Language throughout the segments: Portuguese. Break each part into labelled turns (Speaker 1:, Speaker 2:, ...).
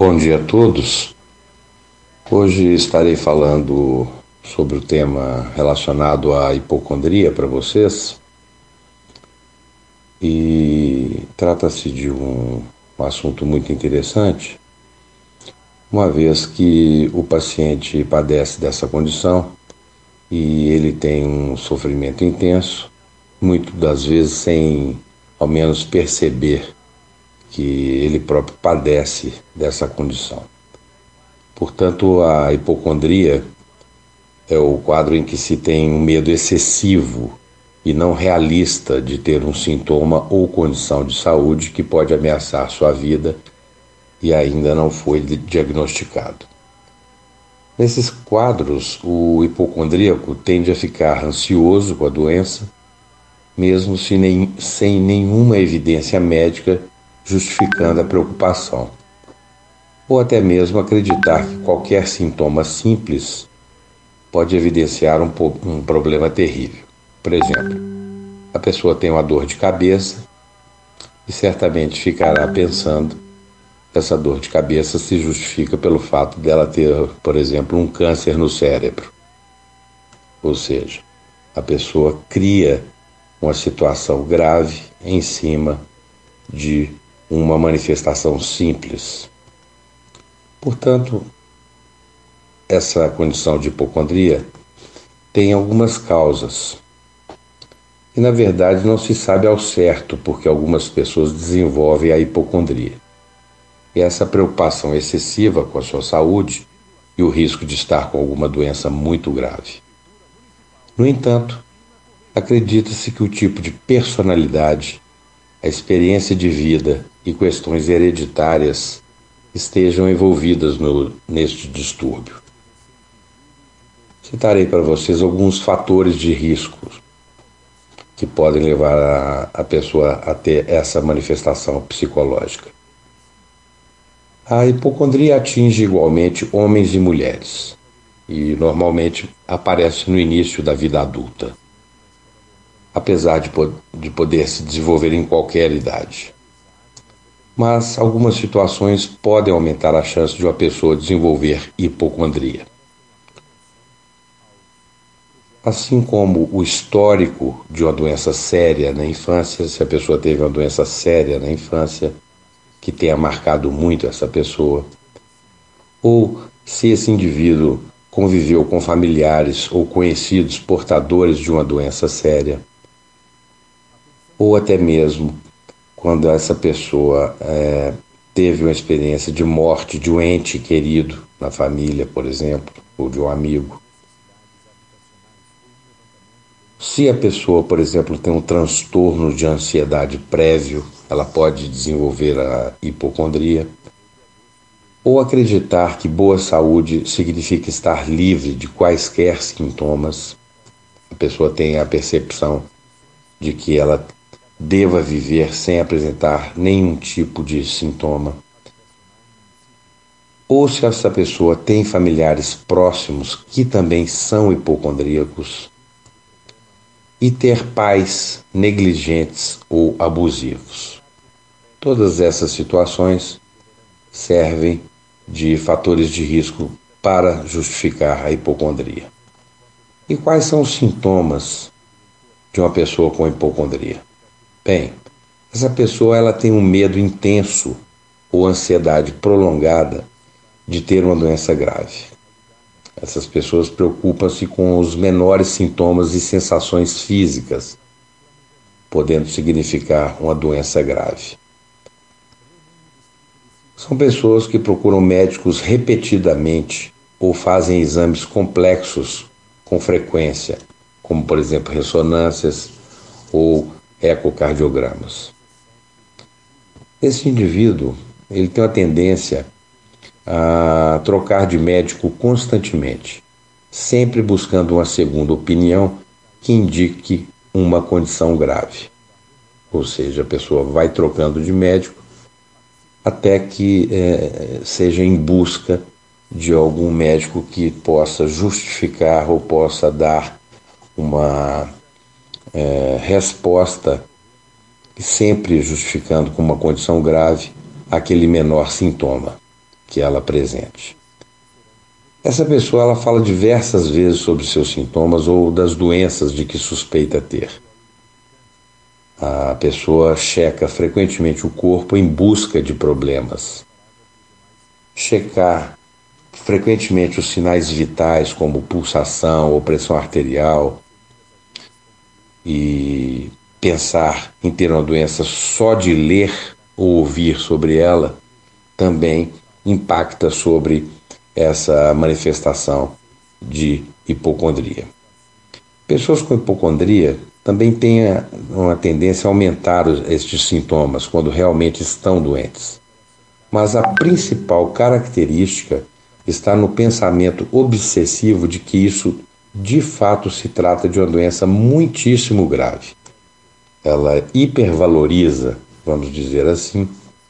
Speaker 1: Bom dia a todos. Hoje estarei falando sobre o tema relacionado à hipocondria para vocês e trata-se de um assunto muito interessante, uma vez que o paciente padece dessa condição e ele tem um sofrimento intenso, muitas das vezes sem ao menos perceber que ele próprio padece dessa condição. Portanto, a hipocondria é o quadro em que se tem um medo excessivo e não realista de ter um sintoma ou condição de saúde que pode ameaçar sua vida e ainda não foi diagnosticado. Nesses quadros, o hipocondríaco tende a ficar ansioso com a doença, mesmo sem nenhuma evidência médica justificando a preocupação, ou até mesmo acreditar que qualquer sintoma simples pode evidenciar um problema terrível. Por exemplo, a pessoa tem uma dor de cabeça e certamente ficará pensando que essa dor de cabeça se justifica pelo fato dela ter, por exemplo, um câncer no cérebro. Ou seja, a pessoa cria uma situação grave em cima de uma manifestação simples. Portanto, essa condição de hipocondria tem algumas causas. E, na verdade, não se sabe ao certo porque algumas pessoas desenvolvem a hipocondria. E essa preocupação excessiva com a sua saúde e o risco de estar com alguma doença muito grave. No entanto, acredita-se que o tipo de personalidade, a experiência de vida e questões hereditárias estejam envolvidas neste distúrbio. Citarei para vocês alguns fatores de risco que podem levar a pessoa a ter essa manifestação psicológica. A hipocondria atinge igualmente homens e mulheres e normalmente aparece no início da vida adulta, apesar de poder se desenvolver em qualquer idade. Mas algumas situações podem aumentar a chance de uma pessoa desenvolver hipocondria. Assim como o histórico de uma doença séria na infância, se a pessoa teve uma doença séria na infância, que tenha marcado muito essa pessoa, ou se esse indivíduo conviveu com familiares ou conhecidos portadores de uma doença séria, ou até mesmo quando essa pessoa teve uma experiência de morte de um ente querido na família, por exemplo, ou de um amigo. Se a pessoa, por exemplo, tem um transtorno de ansiedade prévio, ela pode desenvolver a hipocondria. Ou acreditar que boa saúde significa estar livre de quaisquer sintomas. A pessoa tem a percepção de que ela deva viver sem apresentar nenhum tipo de sintoma. Ou se essa pessoa tem familiares próximos que também são hipocondríacos. E ter pais negligentes ou abusivos. Todas essas situações servem de fatores de risco para justificar a hipocondria. E quais são os sintomas de uma pessoa com hipocondria? Bem, essa pessoa ela tem um medo intenso ou ansiedade prolongada de ter uma doença grave. Essas pessoas preocupam-se com os menores sintomas e sensações físicas, podendo significar uma doença grave. São pessoas que procuram médicos repetidamente ou fazem exames complexos com frequência, como, por exemplo, ressonâncias ou ecocardiogramas. Esse indivíduo ele tem uma tendência a trocar de médico constantemente, sempre buscando uma segunda opinião que indique uma condição grave. Ou seja, a pessoa vai trocando de médico até que seja em busca de algum médico que possa justificar ou possa dar uma resposta, sempre justificando com uma condição grave aquele menor sintoma que ela apresente. Essa pessoa ela fala diversas vezes sobre seus sintomas ou das doenças de que suspeita ter. A pessoa checa frequentemente o corpo em busca de problemas. Checar frequentemente os sinais vitais, como pulsação ou pressão arterial, e pensar em ter uma doença só de ler ou ouvir sobre ela, também impacta sobre essa manifestação de hipocondria. Pessoas com hipocondria também têm uma tendência a aumentar estes sintomas quando realmente estão doentes. Mas a principal característica está no pensamento obsessivo de que isso de fato se trata de uma doença muitíssimo grave. Ela hipervaloriza, vamos dizer assim,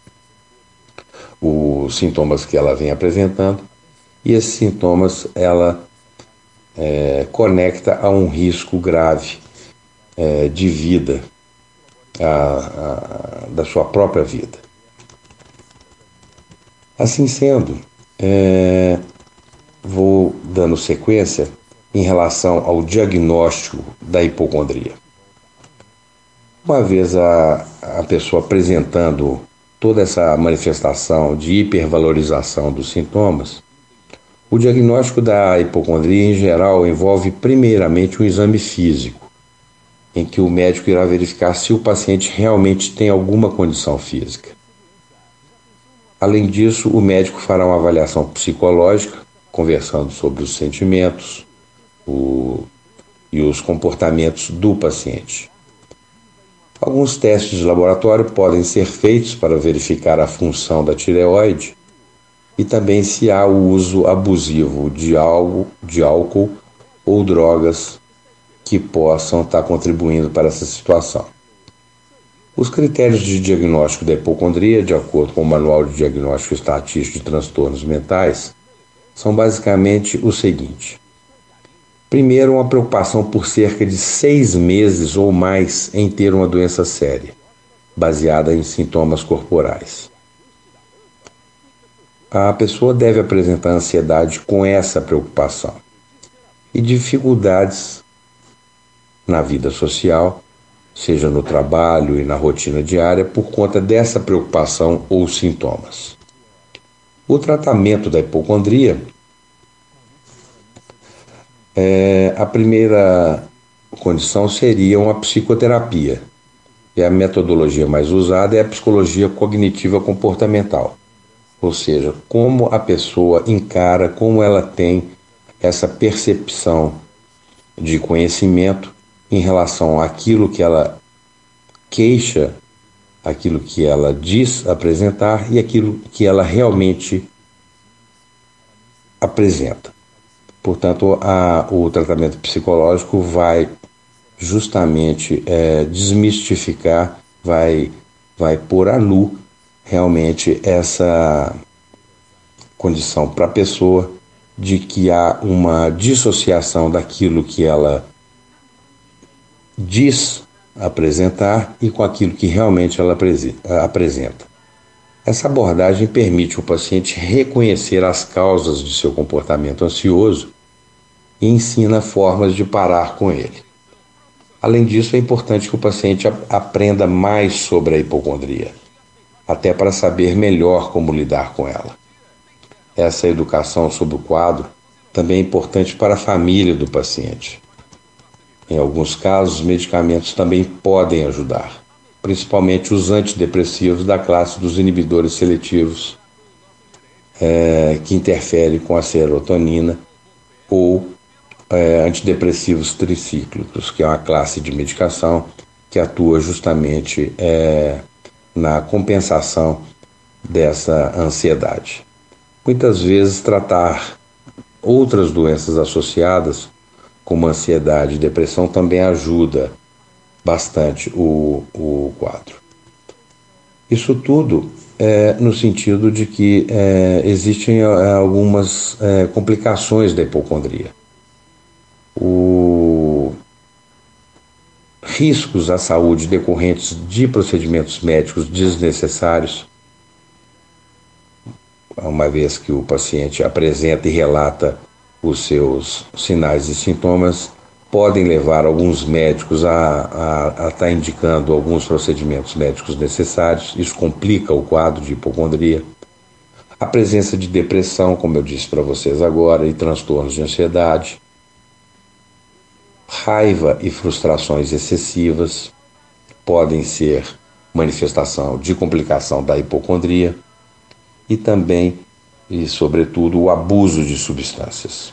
Speaker 1: os sintomas que ela vem apresentando, e esses sintomas ela conecta a um risco grave de vida, da sua própria vida. Assim sendo, vou dando sequência em relação ao diagnóstico da hipocondria. Uma vez a pessoa apresentando toda essa manifestação de hipervalorização dos sintomas, o diagnóstico da hipocondria, em geral, envolve primeiramente um exame físico, em que o médico irá verificar se o paciente realmente tem alguma condição física. Além disso, o médico fará uma avaliação psicológica, conversando sobre os sentimentos e os comportamentos do paciente. Alguns testes de laboratório podem ser feitos para verificar a função da tireoide e também se há o uso abusivo de álcool ou drogas que possam estar contribuindo para essa situação. Os critérios de diagnóstico da hipocondria, de acordo com o Manual de Diagnóstico Estatístico de Transtornos Mentais, são basicamente o seguinte. Primeiro, uma preocupação por cerca de 6 meses ou mais em ter uma doença séria, baseada em sintomas corporais. A pessoa deve apresentar ansiedade com essa preocupação e dificuldades na vida social, seja no trabalho e na rotina diária, por conta dessa preocupação ou sintomas. O tratamento da hipocondria, a primeira condição seria uma psicoterapia, e a metodologia mais usada é a psicologia cognitiva comportamental, ou seja, como a pessoa encara, como ela tem essa percepção de conhecimento em relação àquilo que ela queixa, aquilo que ela diz apresentar e aquilo que ela realmente apresenta. Portanto, o tratamento psicológico vai justamente desmistificar, vai pôr à nu realmente essa condição para a pessoa de que há uma dissociação daquilo que ela diz apresentar e com aquilo que realmente ela apresenta. Essa abordagem permite ao paciente reconhecer as causas de seu comportamento ansioso e ensina formas de parar com ele. Além disso, é importante que o paciente aprenda mais sobre a hipocondria, até para saber melhor como lidar com ela. Essa educação sobre o quadro também é importante para a família do paciente. Em alguns casos, os medicamentos também podem ajudar, principalmente os antidepressivos da classe dos inibidores seletivos, que interferem com a serotonina, ou antidepressivos tricíclicos, que é uma classe de medicação que atua justamente na compensação dessa ansiedade. Muitas vezes, tratar outras doenças associadas, como ansiedade e depressão, também ajuda bastante o quadro. Isso tudo no sentido de que existem algumas complicações da hipocondria. Riscos à saúde decorrentes de procedimentos médicos desnecessários, uma vez que o paciente apresenta e relata os seus sinais e sintomas, podem levar alguns médicos a estar indicando alguns procedimentos médicos necessários. Isso complica o quadro de hipocondria. A presença de depressão, como eu disse para vocês agora, e transtornos de ansiedade, raiva e frustrações excessivas podem ser manifestação de complicação da hipocondria e também, e sobretudo, o abuso de substâncias.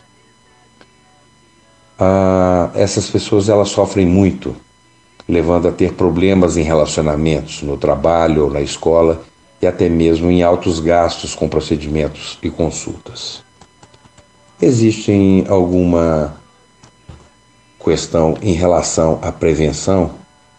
Speaker 1: Essas pessoas elas sofrem muito, levando a ter problemas em relacionamentos, no trabalho ou na escola e até mesmo em altos gastos com procedimentos e consultas. Existe alguma questão em relação à prevenção,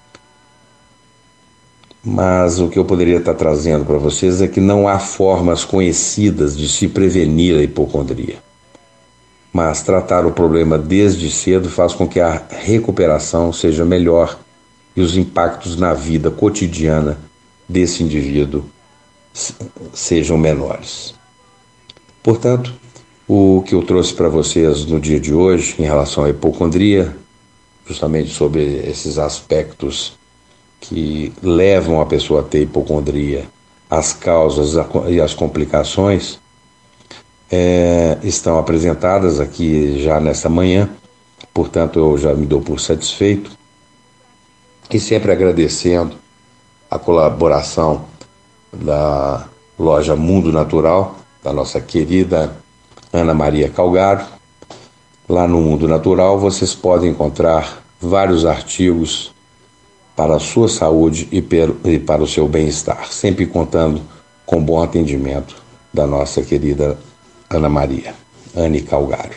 Speaker 1: mas o que eu poderia estar trazendo para vocês é que não há formas conhecidas de se prevenir a hipocondria. Mas tratar o problema desde cedo faz com que a recuperação seja melhor e os impactos na vida cotidiana desse indivíduo sejam menores. Portanto, o que eu trouxe para vocês no dia de hoje em relação à hipocondria, justamente sobre esses aspectos que levam a pessoa a ter hipocondria, as causas e as complicações, estão apresentadas aqui já nessa manhã. Portanto, eu já me dou por satisfeito e sempre agradecendo a colaboração da loja Mundo Natural, da nossa querida Ana Maria Calgaro. Lá no Mundo Natural vocês podem encontrar vários artigos para a sua saúde e para o seu bem-estar, sempre contando com bom atendimento da nossa querida Ana Maria, Anne Calgaro.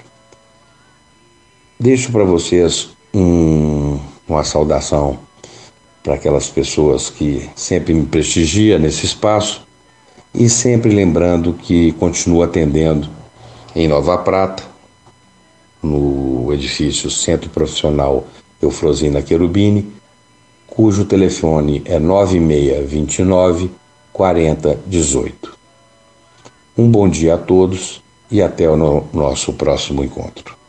Speaker 1: Deixo para vocês uma saudação para aquelas pessoas que sempre me prestigiam nesse espaço e sempre lembrando que continuo atendendo em Nova Prata, no edifício Centro Profissional Eufrosina Cherubini, cujo telefone é 9629 4018. Um bom dia a todos e até o nosso próximo encontro.